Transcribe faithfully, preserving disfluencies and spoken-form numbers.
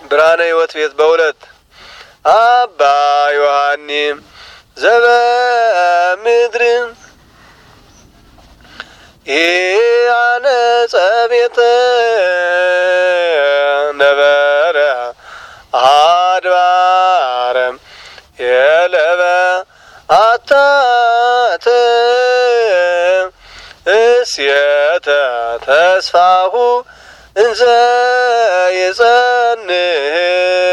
ብርሃነ ሕይወት ቤት በሁለት አባ ዮሐኒ ዘበ ምድር ኢያነጸ ቤተ ነበረ አድባረ የለበ አታተ እስየተ ተስፋሁ እንዘ ይጸንህ